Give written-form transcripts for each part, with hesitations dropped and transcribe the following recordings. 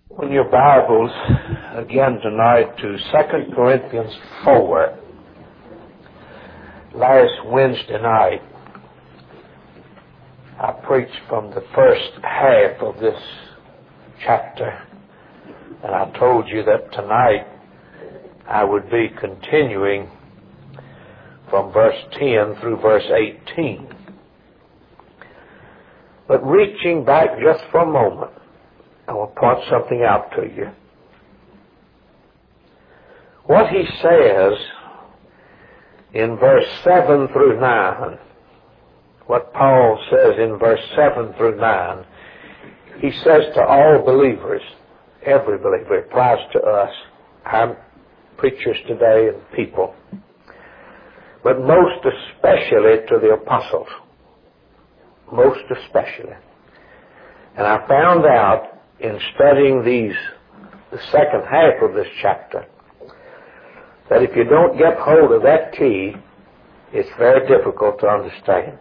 Open your Bibles again tonight to 2 Corinthians 4. Last Wednesday night, I preached from the first half of this chapter, and I told you that tonight I would be continuing from verse 10 through verse 18. But reaching back just for a moment, I will point something out to you. What he says in verse 7 through 9, what Paul says in verse 7 through 9, he says to all believers, every believer, it applies to us, our preachers today and people, but most especially to the apostles. Most especially. And I found out in studying the second half of this chapter, that if you don't get hold of that key, it's very difficult to understand.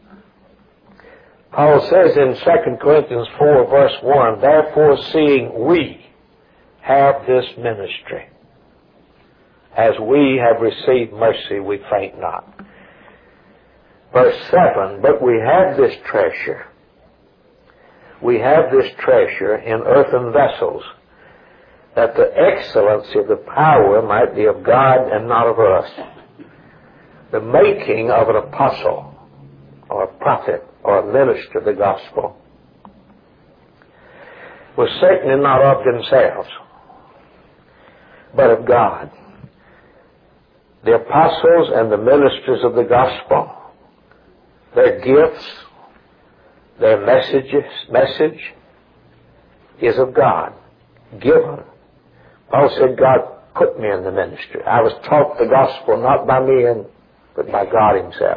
Paul says in 2 Corinthians 4 verse 1, therefore seeing we have this ministry, as we have received mercy, we faint not. Verse 7, but we have this treasure. We have this treasure in earthen vessels, that the excellency of the power might be of God and not of us. The making of an apostle, or a prophet, or a minister of the gospel, was certainly not of themselves, but of God. The apostles and the ministers of the gospel, their gifts, their message is of God, given. Paul said, God put me in the ministry. I was taught the gospel not by men, but by God himself.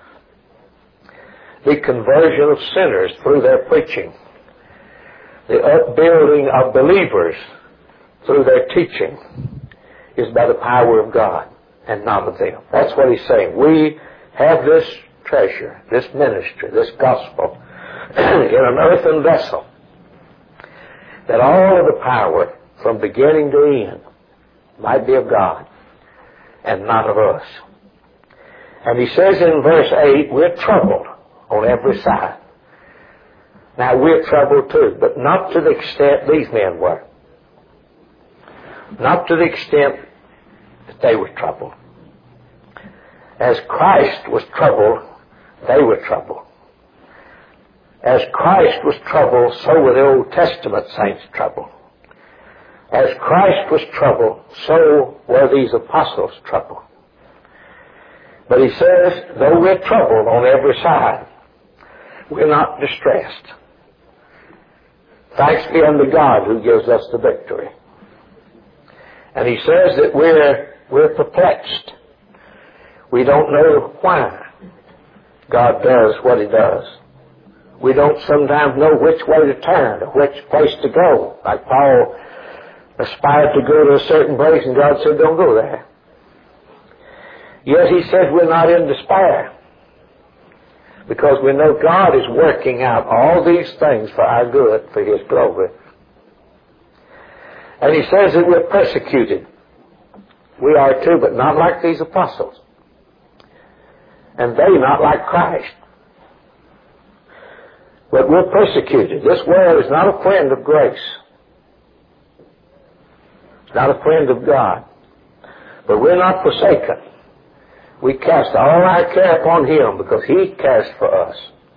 The conversion of sinners through their preaching, the upbuilding of believers through their teaching is by the power of God and not of them. That's what he's saying. We have this treasure, this ministry, this gospel in an earthen vessel, that all of the power from beginning to end might be of God and not of us. And he says in verse 8, we're troubled on every side. Now we're troubled too, but not to the extent these men were. Not to the extent that they were troubled. As Christ was troubled, they were troubled. As Christ was troubled, so were the Old Testament saints troubled. As Christ was troubled, so were these apostles troubled. But he says, though we're troubled on every side, we're not distressed. Thanks be unto God who gives us the victory. And he says that we're perplexed. We don't know why God does what he does. We don't sometimes know which way to turn or which place to go. Like Paul aspired to go to a certain place and God said, don't go there. Yet he says we're not in despair, because we know God is working out all these things for our good, for his glory. And he says that we're persecuted. We are too, but not like these apostles. And they not like Christ. But we're persecuted. This world is not a friend of grace. It's not a friend of God. But we're not forsaken. We cast all our care upon him because he cares for us.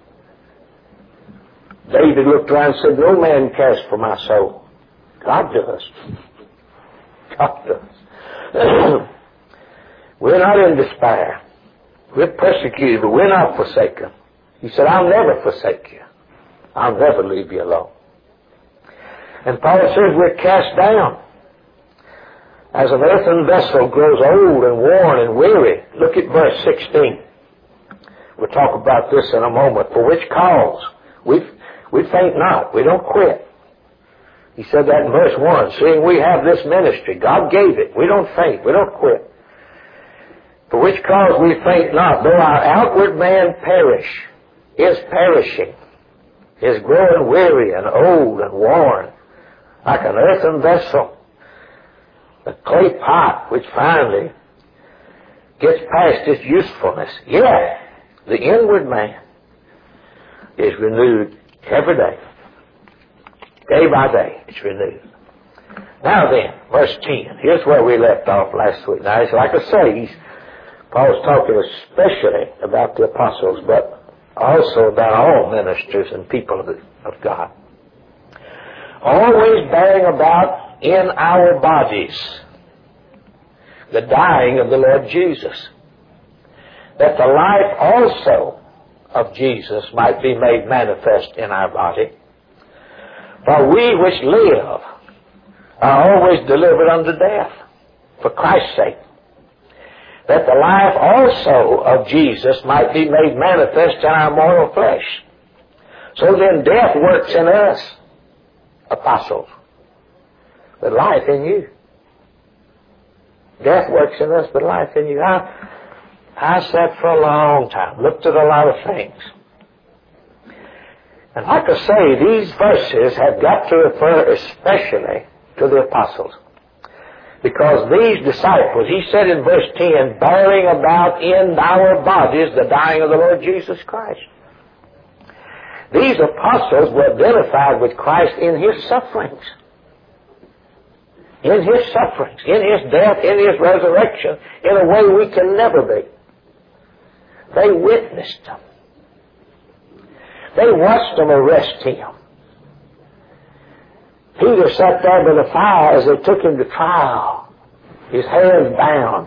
David looked around and said, no man cares for my soul. God does. God does. We're not in despair. We're persecuted, but we're not forsaken. He said, I'll never forsake you. I'll never leave you alone. And Paul says we're cast down. As an earthen vessel grows old and worn and weary. Look at verse 16. We'll talk about this in a moment. For which cause? We faint not. We don't quit. He said that in verse 1. Seeing we have this ministry, God gave it. We don't faint. We don't quit. For which cause we faint not, though our outward man perish, is perishing, is growing weary and old and worn, like an earthen vessel, the clay pot which finally gets past its usefulness. Yet, the inward man is renewed every day. Day by day, it's renewed. Now then, verse 10. Here's where we left off last week. Now, it's like I say, Paul's talking especially about the apostles, but also about all ministers and people of God. Always bearing about in our bodies the dying of the Lord Jesus, that the life also of Jesus might be made manifest in our body. For we which live are always delivered unto death for Christ's sake, that the life also of Jesus might be made manifest in our mortal flesh. So then death works in us, apostles, but life in you. Death works in us, but life in you. I sat for a long time, looked at a lot of things. And like I say, these verses have got to refer especially to the apostles. Because these disciples, he said in verse 10, bearing about in our bodies the dying of the Lord Jesus Christ. These apostles were identified with Christ in His sufferings. In His sufferings, in His death, in His resurrection, in a way we can never be. They witnessed Him. They watched Him arrest Him. Peter sat there by the fire as they took Him to trial, his hands bound,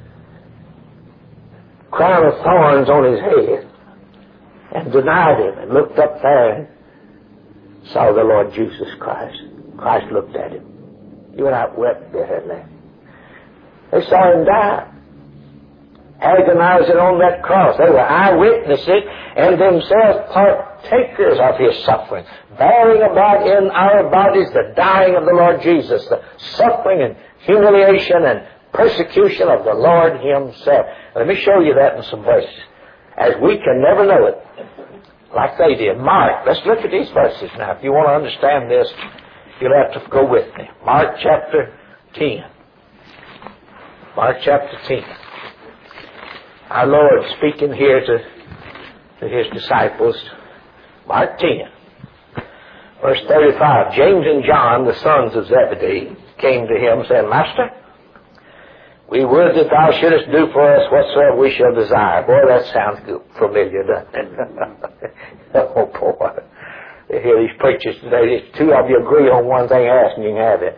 crown of thorns on his head, and denied Him and looked up there and saw the Lord Jesus Christ. Christ looked at him. He went out wept bitterly. They saw Him die, agonizing on that cross. They were eyewitnesses and themselves partakers of His suffering, bearing about in our bodies the dying of the Lord Jesus, the suffering and humiliation and persecution of the Lord Himself. Let me show you that in some verses, as we can never know it like they did. Mark, let's look at these verses now. If you want to understand this, you'll have to go with me. Mark chapter 10. Mark chapter 10. Our Lord speaking here to His disciples. Mark 10. Verse 35. James and John, the sons of Zebedee, came to Him saying, Master, we would that Thou shouldest do for us whatsoever we shall desire. Boy, that sounds good, familiar, doesn't it? Oh, boy. You hear these preachers today, if two of you agree on one thing, ask and you can have it.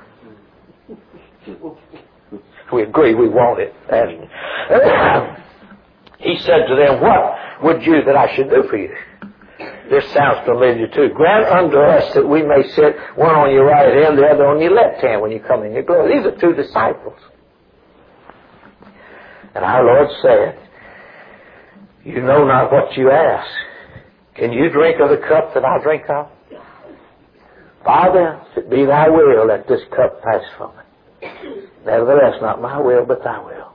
We agree we want it. He said to them, what would you that I should do for you? This sounds familiar too. Grant unto us that we may sit one on your right hand, the other on your left hand when you come in your glory. These are two disciples. And our Lord said, you know not what you ask. Can you drink of the cup that I drink of? Father, if it be Thy will, let this cup pass from me. Nevertheless, not my will, but Thy will.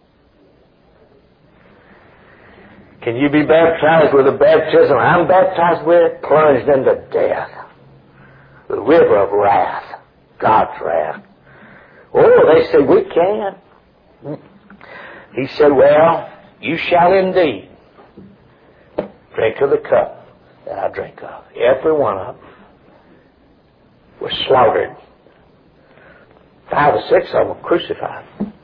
Can you be baptized with the baptism I'm baptized with? Plunged into death. The river of wrath. God's wrath. Oh, they said, we can. He said, well, you shall indeed drink of the cup that I drink of. Every one of them was slaughtered. 5 or 6 of them were crucified.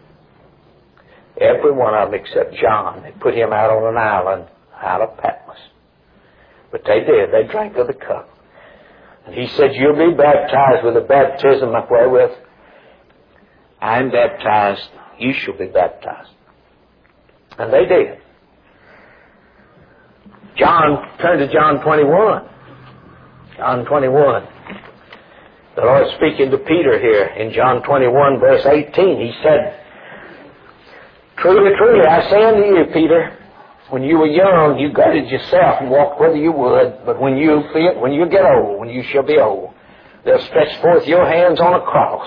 Every one of them except John. They put him out on an island out of Patmos. But they did. They drank of the cup. And he said, you'll be baptized with the baptism of wherewith I am baptized. You shall be baptized. And they did. Turn to John 21. John 21. The Lord speaking to Peter here in John 21 verse 18. He said, truly, truly, I say unto you, Peter, when you were young, you guarded yourself and walked whither you would. But when you get old, when you shall be old, they'll stretch forth your hands on a cross.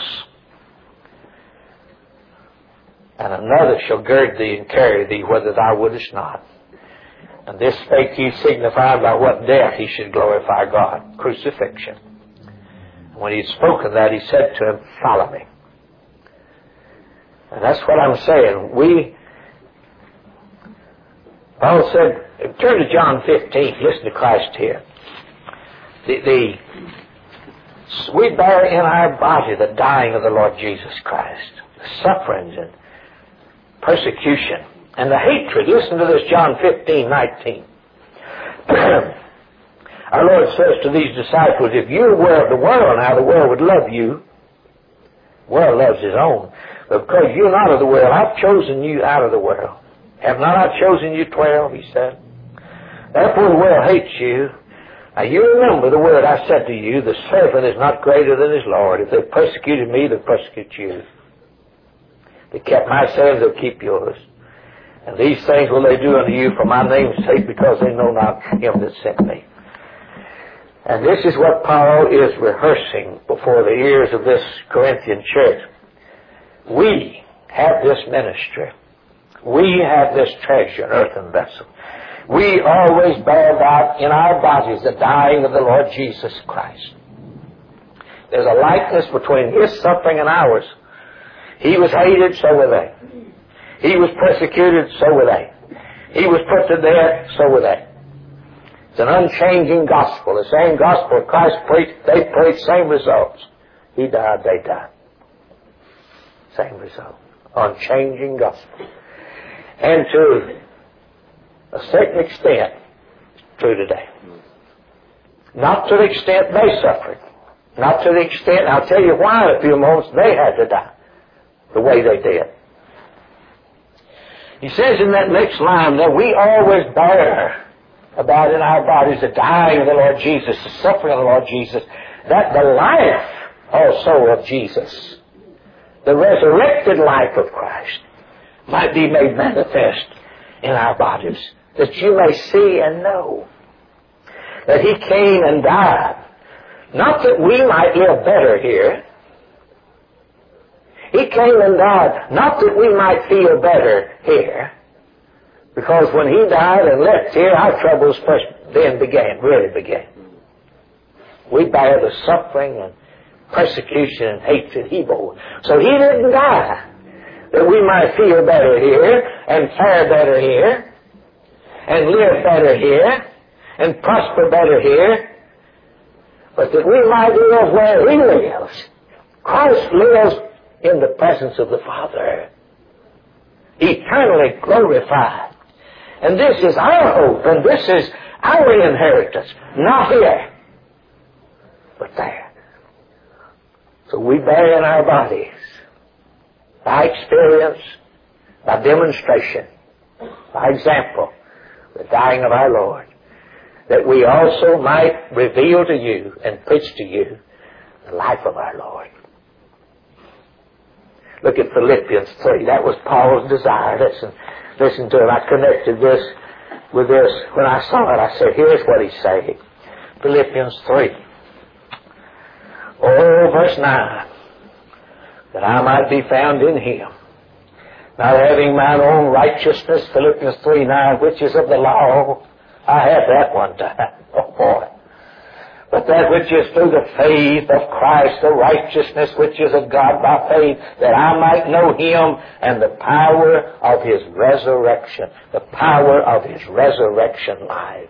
And another shall gird thee and carry thee whither thou wouldest not. And this spake he, signifying by what death he should glorify God. Crucifixion. When he had spoken that, he said to him, "Follow me." And that's what I'm saying. Paul said, turn to John 15. Listen to Christ here. We bear in our body the dying of the Lord Jesus Christ, the sufferings and persecution and the hatred. Listen to this, John 15:19. Our Lord says to these disciples, if you were of the world now, the world would love you. The world loves his own. But because you're not of the world, I've chosen you out of the world. Have not I chosen you 12, he said. Therefore the world hates you. Now you remember the word I said to you, the servant is not greater than his Lord. If they persecuted me, they'll persecute you. They kept my sayings, they'll keep yours. And these things will they do unto you for my name's sake, because they know not him that sent me. And this is what Paul is rehearsing before the ears of this Corinthian church. We have this ministry. We have this treasure, an earthen vessel. We always bear about in our bodies the dying of the Lord Jesus Christ. There's a likeness between his suffering and ours. He was hated, so were they. He was persecuted, so were they. He was put to death, so were they. It's an unchanging gospel. The same gospel Christ preached, they preached, same results. He died, they died. Same result. Unchanging gospel. And to a certain extent, it's true today. Not to the extent they suffered. Not to the extent, I'll tell you why in a few moments, they had to die the way they did. He says in that next line that we always bear about in our bodies the dying of the Lord Jesus, the suffering of the Lord Jesus, that the life also of Jesus, the resurrected life of Christ, might be made manifest in our bodies, that you may see and know that he came and died, not that we might live better here. He came and died, not that we might feel better here, because when he died and left here, our troubles first then really began. We bear the suffering and persecution and hatred he bore. So he didn't die that we might feel better here and fare better here and live better here and prosper better here, but that we might live where he lives. Christ lives in the presence of the Father, eternally glorified. And this is our hope, and this is our inheritance, not here, but there. So we bear in our bodies, by experience, by demonstration, by example, the dying of our Lord, that we also might reveal to you and preach to you the life of our Lord. Look at Philippians 3. That was Paul's desire. Listen to it. I connected this with this. When I saw it, I said, here's what he's saying. Philippians 3. Oh, verse 9. That I might be found in him, not having mine own righteousness, Philippians 3:9, which is of the law. I had that one time. Oh, boy. But that which is through the faith of Christ, the righteousness which is of God by faith, that I might know him and the power of his resurrection. The power of his resurrection life.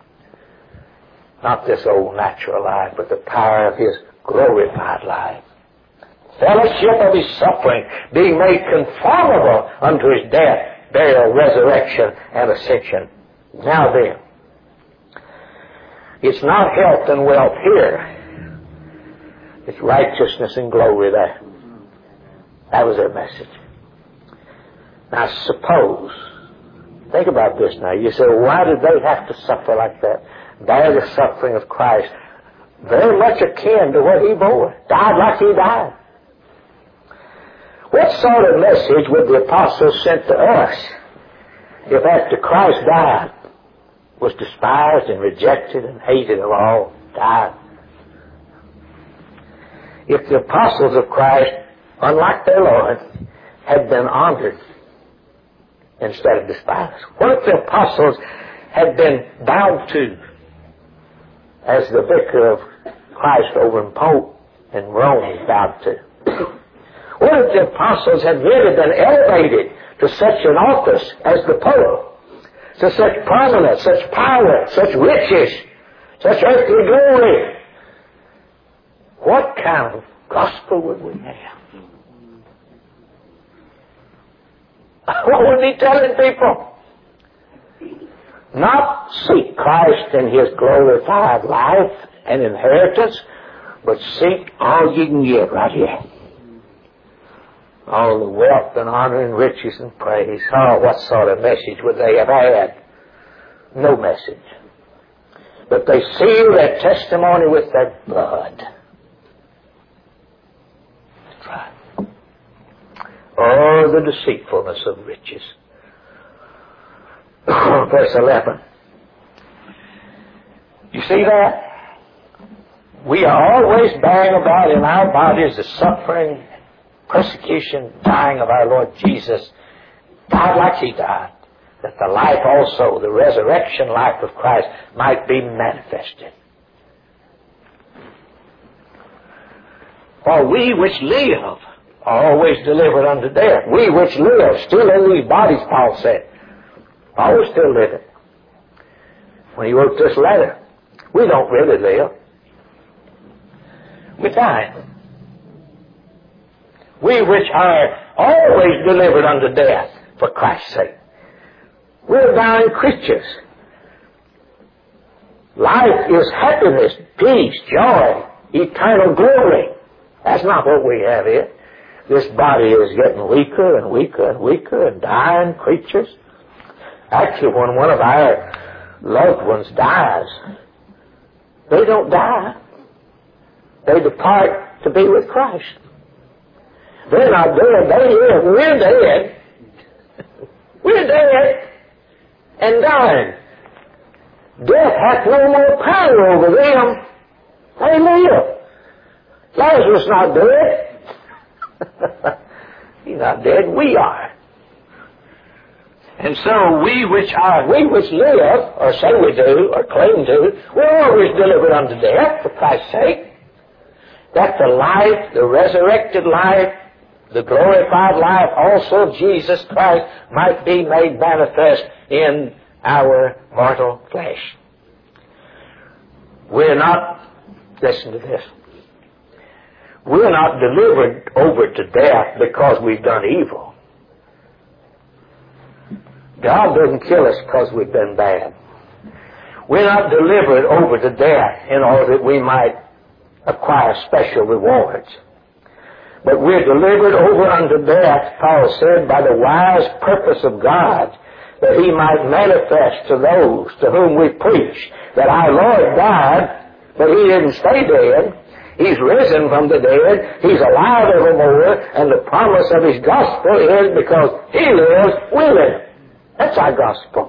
Not this old natural life, but the power of his glorified life. Fellowship of his suffering, being made conformable unto his death, burial, resurrection, and ascension. Now then, it's not health and wealth here. It's righteousness and glory there. That was their message. Now suppose, think about this now. You say, why did they have to suffer like that? Bear the suffering of Christ. Very much akin to what he bore. Died like he died. What sort of message would the apostles sent to us if after Christ died, was despised and rejected and hated of all, died? If the apostles of Christ, unlike their Lord, had been honored instead of despised? What if the apostles had been bowed to as the vicar of Christ over in Pope and Rome is bowed to? What if the apostles had really been elevated to such an office as the Pope, to such prominence, such power, such riches, such earthly glory? What kind of gospel would we have? What would be telling people? Not seek Christ and His glorified life and inheritance, but seek all you can get right here. All the wealth and honor and riches and praise. Oh, what sort of message would they have had? No message. But they seal their testimony with their blood. That's right. Oh, the deceitfulness of riches. Verse 11. You see that? We are always bearing about in our bodies the suffering, persecution, dying of our Lord Jesus. Died like He died, that the life also, the resurrection life of Christ, might be manifested. For we which live are always delivered unto death. We which live, still in these bodies, Paul said. Paul was still living when he wrote this letter. We don't really live. We're dying. We which are always delivered unto death for Christ's sake. We're dying creatures. Life is happiness, peace, joy, eternal glory. That's not what we have here. This body is getting weaker and weaker and weaker, and dying creatures. Actually, when one of our loved ones dies, they don't die. They depart to be with Christ. They're not dead, they live. We're dead. We're dead and dying. Death hath no more power over them. They live. Lazarus not dead. He's not dead. We are. And so we which live, or say we do, or claim to, we're always delivered unto death for Christ's sake, that the life, the resurrected life, the glorified life, also Jesus Christ, might be made manifest in our mortal flesh. We're not, listen to this, we're not delivered over to death because we've done evil. God doesn't kill us because we've been bad. We're not delivered over to death in order that we might acquire special rewards. But we're delivered over unto death, Paul said, by the wise purpose of God, that He might manifest to those to whom we preach that our Lord died, but He didn't stay dead. He's risen from the dead. He's alive evermore. And the promise of His gospel is because He lives, we live. That's our gospel.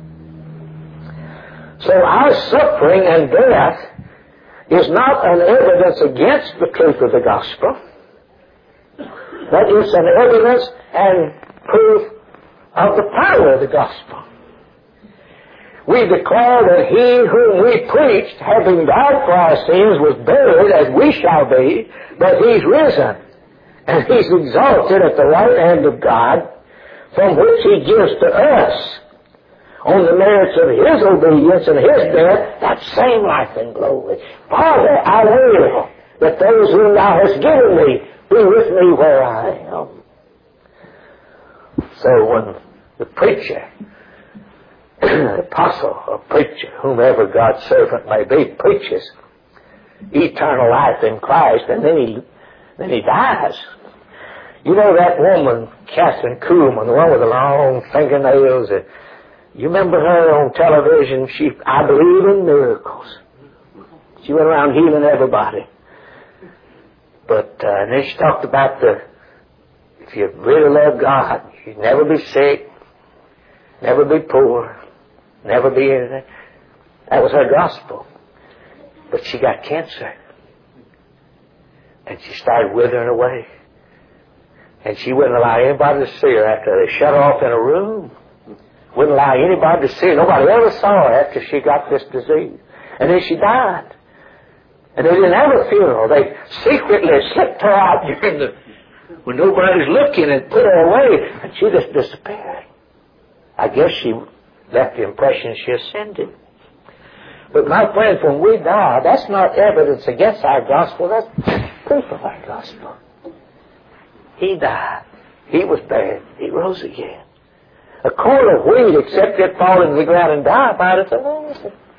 So our suffering and death is not an evidence against the truth of the gospel, but it's an evidence and proof of the power of the gospel. We declare that He whom we preached, having died for our sins, was buried as we shall be, but He's risen, and He's exalted at the right hand of God, from which He gives to us, on the merits of His obedience and His death, that same life and glory. Father, I will that those whom Thou hast given me be with me where I am. So when the preacher, apostle or preacher, whomever God's servant may be, preaches eternal life in Christ, and then he dies. You know that woman, Catherine Kuhlman, the one with the long fingernails? You remember her on television? I believe in miracles. She went around healing everybody. But and then she talked about if you really love God, you'd never be sick, never be poor, never be anything. That was her gospel. But she got cancer. And she started withering away. And she wouldn't allow anybody to see her after they shut her off in a room. Wouldn't allow anybody to see her. Nobody ever saw her after she got this disease. And then she died. And they didn't have a funeral. They secretly slipped her out when nobody's looking and put her away. And she just disappeared. I guess she left the impression she ascended. But my friends, when we die, that's not evidence against our gospel. That's proof of our gospel. He died. He was buried. He rose again. A corn of wheat, except it fall into the ground and die, abideth alone.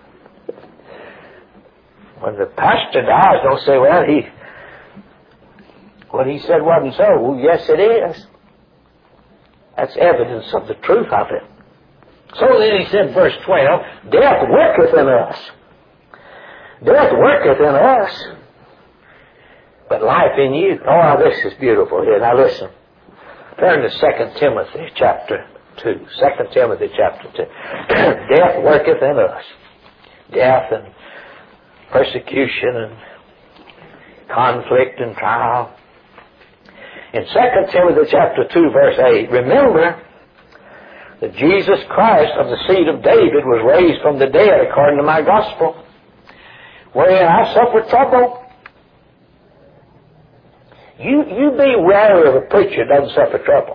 When the pastor dies, don't say, well, what he said wasn't so. Well, yes, it is. That's evidence of the truth of it. So then he said, verse 12, death worketh in us. Death worketh in us, but life in you. Oh, this is beautiful here. Now listen. Turn to 2 Timothy chapter 2. 2 Timothy chapter 2. Death worketh in us. Death and persecution and conflict and trial. In 2 Timothy chapter 2 verse 8, remember that Jesus Christ of the seed of David was raised from the dead according to my gospel, wherein I suffered trouble. You be wary of a preacher that doesn't suffer trouble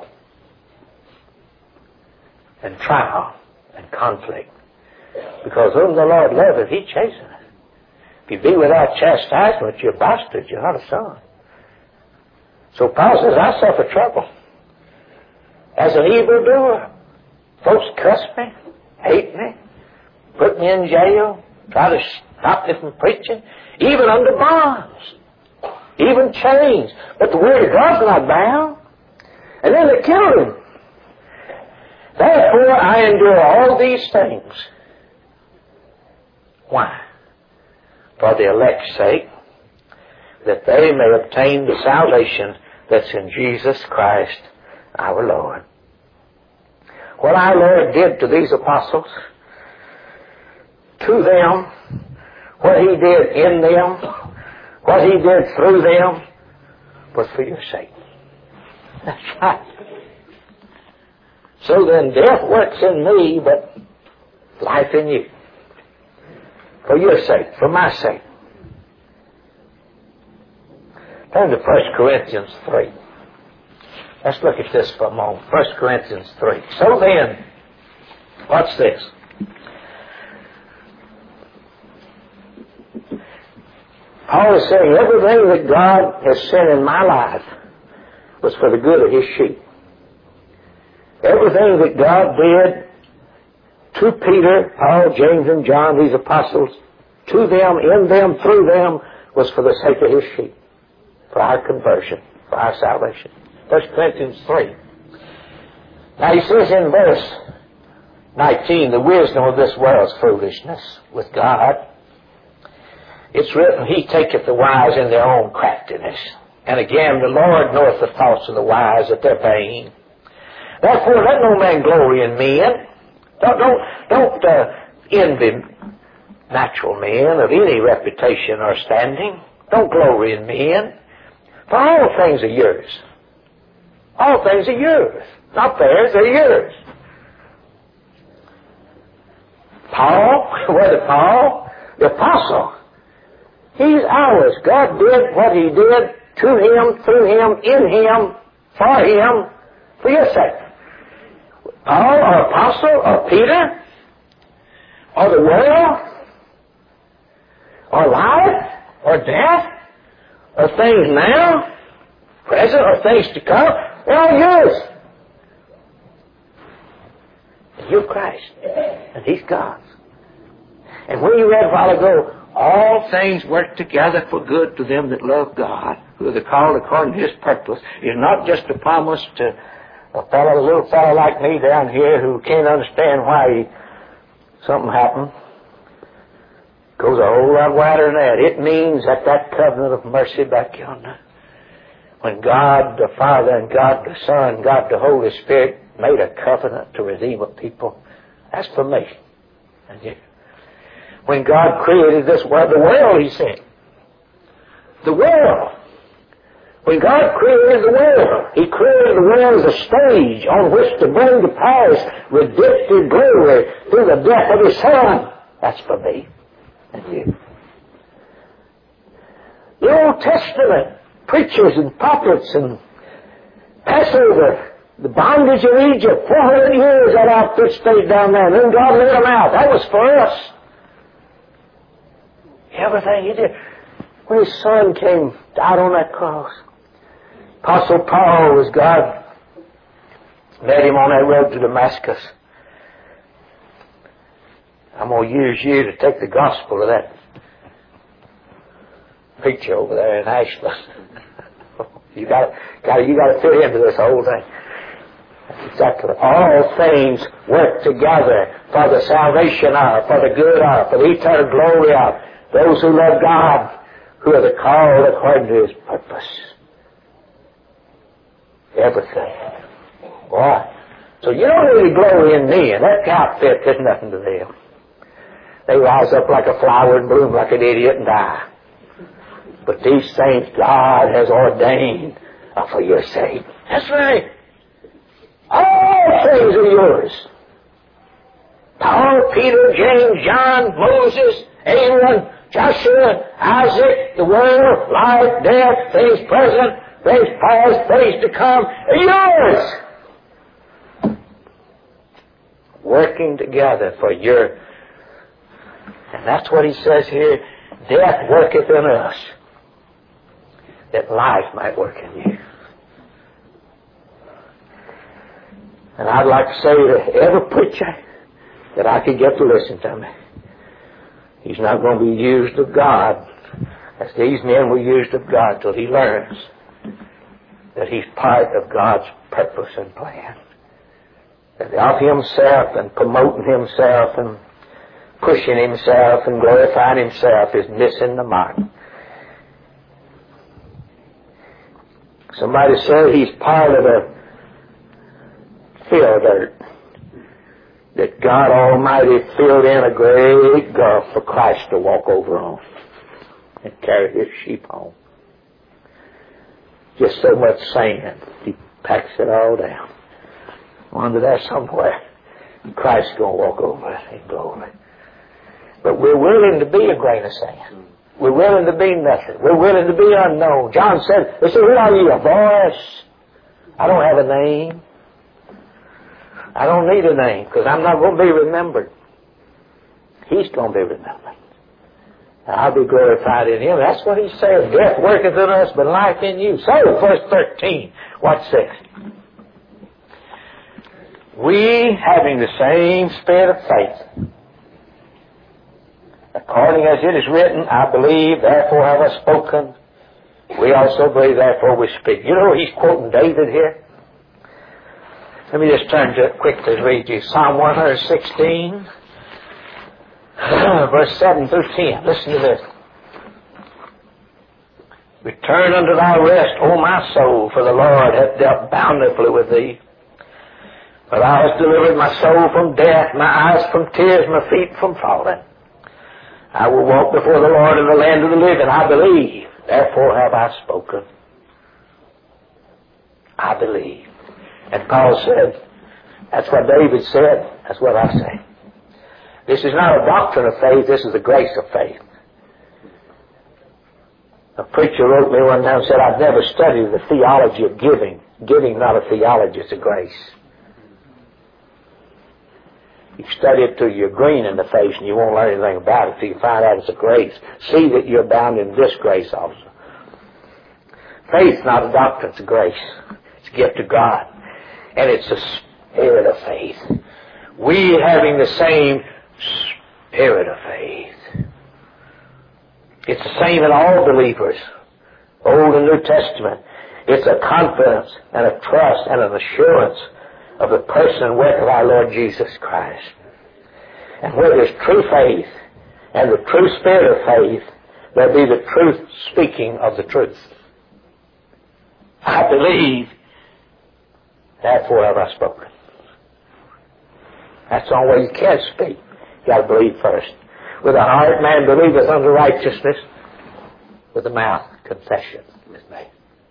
and trial and conflict. Because whom the Lord loveth, He chasteneth. If you be without chastisement, you're a bastard, you're not a son. So Paul says, I suffer trouble as an evildoer. Folks cuss me, hate me, put me in jail, try to stop me from preaching, even under bonds, even chains. But the Word of God's not bound. And then they killed him. Therefore I endure all these things. Why? For the elect's sake, that they may obtain the salvation that's in Jesus Christ our Lord. What our Lord did to these apostles, to them, what He did in them, what He did through them, was for your sake. That's right. So then death works in me, but life in you. For your sake, for my sake. Turn to 1 Corinthians 3. Let's look at this for a moment. 1 Corinthians 3. So then, what's this? Paul is saying everything that God has sent in my life was for the good of His sheep. Everything that God did to Peter, Paul, James, and John, these apostles, to them, in them, through them, was for the sake of His sheep, for our conversion, for our salvation. 1 Corinthians 3. Now he says in verse 19, the wisdom of this world is foolishness with God. It's written, He taketh the wise in their own craftiness. And again, the Lord knoweth the thoughts of the wise, that they're vain. Therefore, let no man glory in men. Don't envy natural men of any reputation or standing. Don't glory in men. For all things are yours. All things are yours. Not theirs, they're yours. Paul, whether Paul, the apostle, he's ours. God did what He did to him, through him, in him, for your sake. Paul, or apostle, or Peter, or the world, or life, or death, or things now, present, or things to come, they're all yours. And you're Christ, and He's God's. And when you read a while ago, all things work together for good to them that love God, who are called according to His purpose, is not just a promise to a little fellow like me down here who can't understand why something happened. Goes a whole lot wider than that. It means that covenant of mercy back yonder, when God the Father and God the Son, God the Holy Spirit made a covenant to redeem a people, that's for me and you. When God created this world, the world, He said. The world. When God created the world, He created the world as a stage on which to bring to pass redemptive glory through the death of His Son. That's for me and you. The Old Testament preachers and prophets and Passover, the bondage of Egypt, 400 years that outfit stayed down there, and then God let them out. That was for us. Everything He did. When His Son came, died on that cross, Apostle Paul was God led him on that road to Damascus. I'm going to use you to take the gospel of that preacher over there in Ashland. You got to fit into this whole thing. That's exactly. All things work together for the salvation of, for the good of, for the eternal glory of those who love God, who are the called according to His purpose. Everything. Boy. So you don't really glory in men. That outfit is nothing to them. They rise up like a flower and bloom like an idiot and die. But these things God has ordained are for your sake. That's right. All things are yours. Paul, Peter, James, John, Moses, Aaron, Joshua, Isaac, the world, life, death, things present, things past, things to come are yours. Working together for your... And that's what he says here. Death worketh in us, that life might work in you. And I'd like to say to every preacher that I could get to listen to me, he's not going to be used of God as these men were used of God till he learns that he's part of God's purpose and plan. That of himself and promoting himself and pushing himself and glorifying himself is missing the mark. Somebody said he's part of a fill dirt that God Almighty filled in a great gulf for Christ to walk over on and carry His sheep home. Just so much sand, He packs it all down. Under there somewhere, Christ's going to walk over it in glory. But we're willing to be a grain of sand. We're willing to be nothing. We're willing to be unknown. John said, they said, who are you? A voice. I don't have a name. I don't need a name because I'm not going to be remembered. He's going to be remembered. And I'll be glorified in Him. That's what He says. Death worketh in us, but life in you. So, verse 13. Watch this. We, having the same spirit of faith, according as it is written, I believe, therefore have I spoken. We also believe, therefore we speak. You know, he's quoting David here. Let me just turn to it quickly and read you. Psalm 116, verse 7 through 10. Listen to this. Return unto thy rest, O my soul, for the Lord hath dealt bountifully with thee. For thou hast delivered my soul from death, my eyes from tears, my feet from falling. I will walk before the Lord in the land of the living. I believe, therefore have I spoken. I believe. And Paul said, that's what David said, that's what I say. This is not a doctrine of faith, this is the grace of faith. A preacher wrote me one time and said, I've never studied the theology of giving. Giving not a theology, it's a grace. You study it till you're green in the face and you won't learn anything about it till you find out it's a grace. See that you're bound in this grace also. Faith's not a doctrine, it's a grace. It's a gift of God. And it's a spirit of faith. We having the same spirit of faith. It's the same in all believers, Old and New Testament. It's a confidence and a trust and an assurance of the person and work of our Lord Jesus Christ. And where there's true faith and the true spirit of faith, there'll be the truth speaking of the truth. I believe, therefore have I spoken. That's the only way you can speak. You got to believe first. With the heart man believeth unto righteousness, with the mouth confession is made.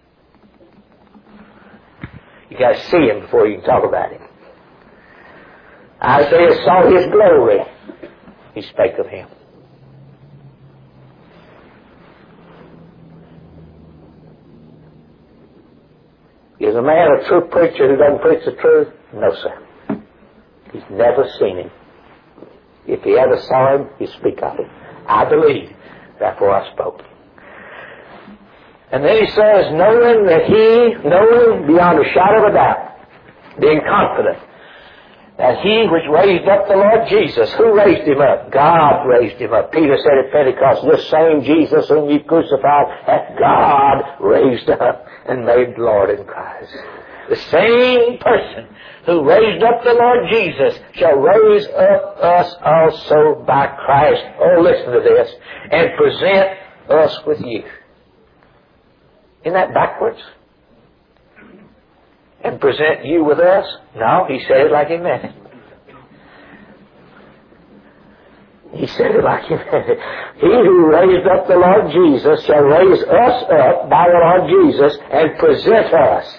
You got to see Him before you can talk about Him. Isaiah saw His glory. He spake of Him. a man a true preacher who doesn't preach the truth? No, sir. He's never seen him. If he ever saw him, he'd speak of him. I believe, therefore I spoke. And then he says, knowing beyond a shadow of a doubt, being confident, that he which raised up the Lord Jesus, who raised him up? God raised him up. Peter said at Pentecost, this same Jesus whom you crucified hath God raised up and made Lord in Christ. The same person who raised up the Lord Jesus shall raise up us also by Christ. Oh, listen to this. And present us with you. Isn't that backwards? And present you with us? No, he said it like he meant it. He said it like he meant it. He who raised up the Lord Jesus shall raise us up by the Lord Jesus and present us.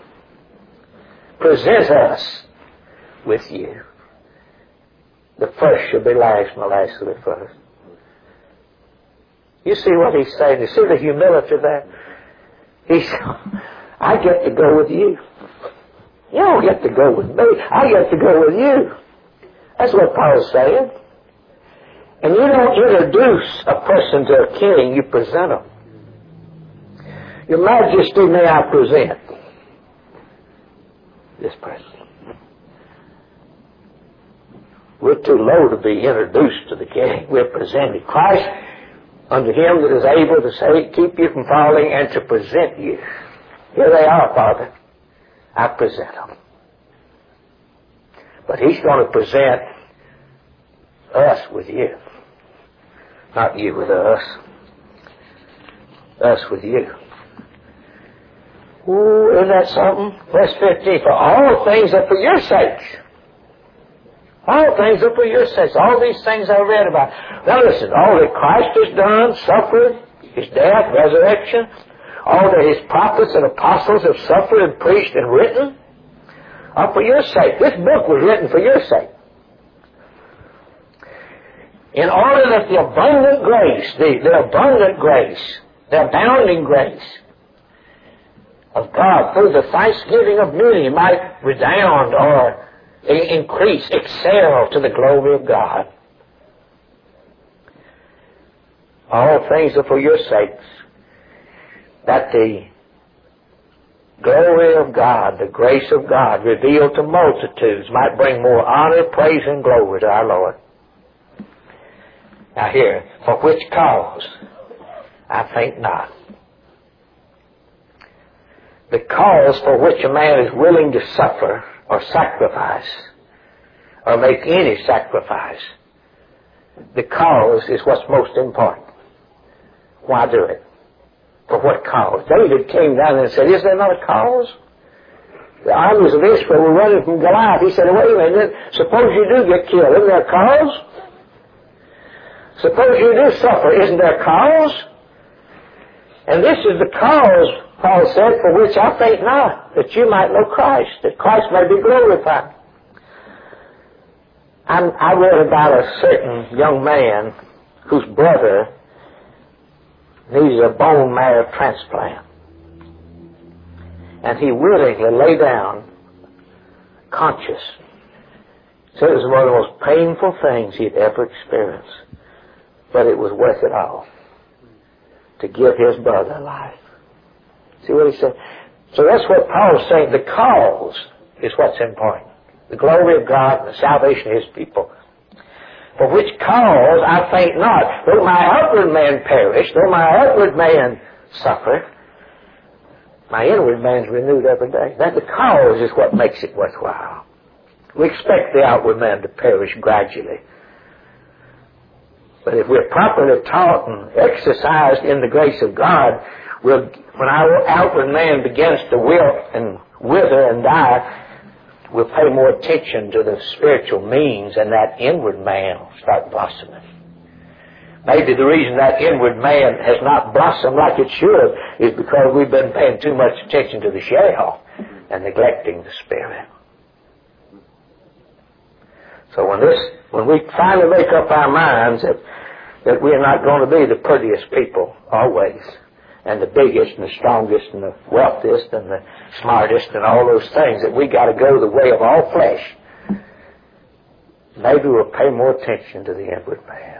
Present us with you. The first shall be last, and the last shall be first. You see what he's saying? You see the humility there? He's, I get to go with you. You don't get to go with me. I get to go with you. That's what Paul's saying. And you don't introduce a person to a king, you present him. Your Majesty, may I present this person. We're too low to be introduced to the king. We're presented. Christ, unto him that is able to say, keep you from falling and to present you. Here they are, Father. I present them. But he's going to present us with you. Not you with us. Us with you. Ooh, isn't that something? Verse 15, for all things are for your sakes. All things are for your sakes. All these things I read about. Now listen, all that Christ has done, suffered, his death, resurrection, all that his prophets and apostles have suffered and preached and written are for your sake. This book was written for your sake. In order that the abundant grace, the abounding grace of God through the thanksgiving of many might redound or increase, excel to the glory of God. All things are for your sakes, that the glory of God, the grace of God revealed to multitudes might bring more honor, praise, and glory to our Lord. Now here, for which cause I think not. The cause for which a man is willing to suffer or sacrifice or make any sacrifice, the cause is what's most important. Why do it? For what cause? David came down and said, is there not a cause? The armies of Israel were running from Goliath. He said, wait a minute, suppose you do get killed. Isn't there a cause? Suppose you do suffer. Isn't there a cause? And this is the cause, Paul said, for which I think not, that you might know Christ, that Christ may be glorified. I read about a certain young man whose brother needs a bone marrow transplant. And he willingly lay down conscious. So it was one of the most painful things he'd ever experienced. But it was worth it all to give his brother life. See what he said? So that's what Paul's saying. The cause is what's important. The glory of God and the salvation of his people. For which cause I faint not. Though my outward man perish, though my outward man suffer, my inward man's renewed every day. That the cause is what makes it worthwhile. We expect the outward man to perish gradually. But if we're properly taught and exercised in the grace of God, when our outward man begins to wilt and wither and die, we'll pay more attention to the spiritual means, and that inward man will start blossoming. Maybe the reason that inward man has not blossomed like it should is because we've been paying too much attention to the shell and neglecting the spirit. So when we finally make up our minds that we're not going to be the prettiest people always, and the biggest and the strongest and the wealthiest and the smartest and all those things, that we got to go the way of all flesh, maybe we'll pay more attention to the inward man.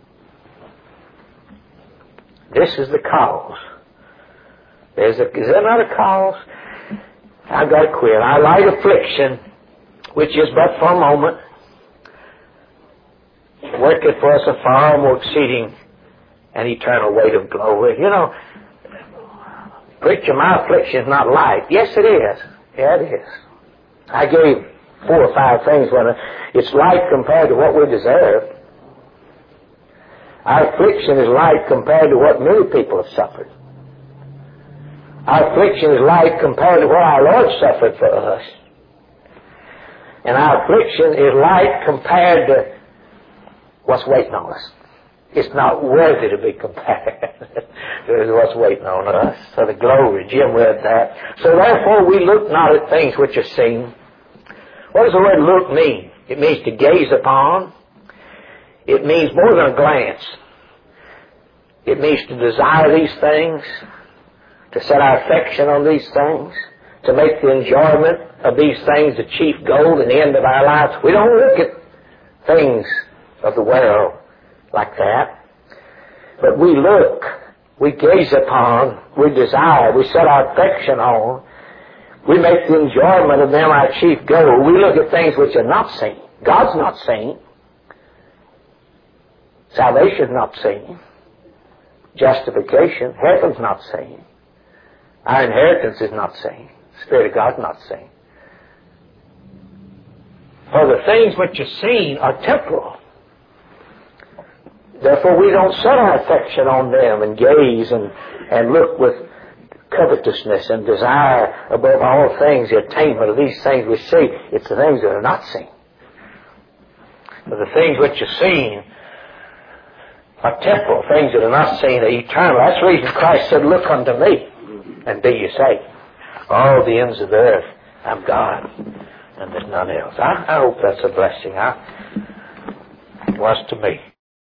This is the cause. Is there not a cause? I've got to quit. I light affliction, which is but for a moment, worketh for us a far more exceeding and eternal weight of glory. You know, preacher, my affliction is not light. Yes, it is. Yeah, it is. I gave 4 or 5 things when it's light compared to what we deserve. Our affliction is light compared to what many people have suffered. Our affliction is light compared to what our Lord suffered for us. And our affliction is light compared to what's waiting on us. It's not worthy to be compared to what's waiting on us. So the glory, Jim read that. So therefore we look not at things which are seen. What does the word look mean? It means to gaze upon. It means more than a glance. It means to desire these things, to set our affection on these things, to make the enjoyment of these things the chief goal and the end of our lives. We don't look at things of the world like that. But we look, we gaze upon, we desire, we set our affection on, we make the enjoyment of them our chief goal. We look at things which are not seen. God's not seen. Salvation's not seen. Justification, heaven's not seen. Our inheritance is not seen. The Spirit of God's not seen. For the things which are seen are temporal. Therefore we don't set our affection on them and gaze and look with covetousness and desire above all things the attainment of these things we see. It's the things that are not seen. But the things which are seen are temporal. Things that are not seen are eternal. That's the reason Christ said, look unto me and be ye saved. All the ends of the earth, I'm God and there's none else. I hope that's a blessing. It was to me.